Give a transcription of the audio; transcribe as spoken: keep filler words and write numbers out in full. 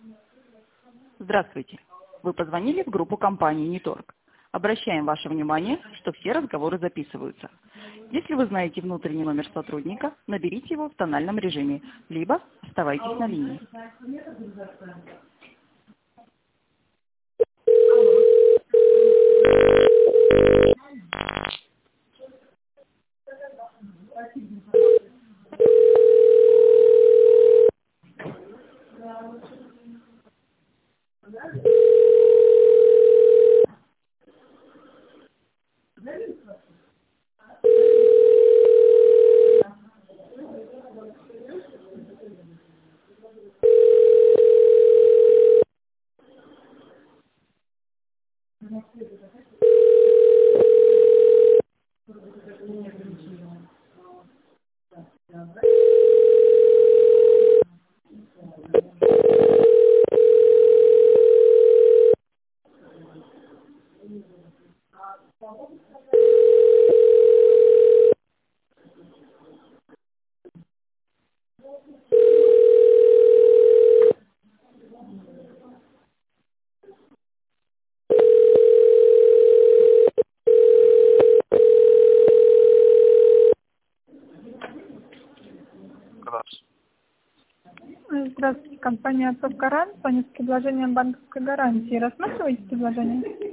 Здравствуйте. Вы позвонили в группу компании Неторг. Обращаем ваше внимание, что все разговоры записываются. Если вы знаете внутренний номер сотрудника, наберите его в тональном режиме, либо оставайтесь на линии. Здравствуйте, компания «Топ Гарант». Звонит с предложением банковской гарантии. Рассматриваете предложение?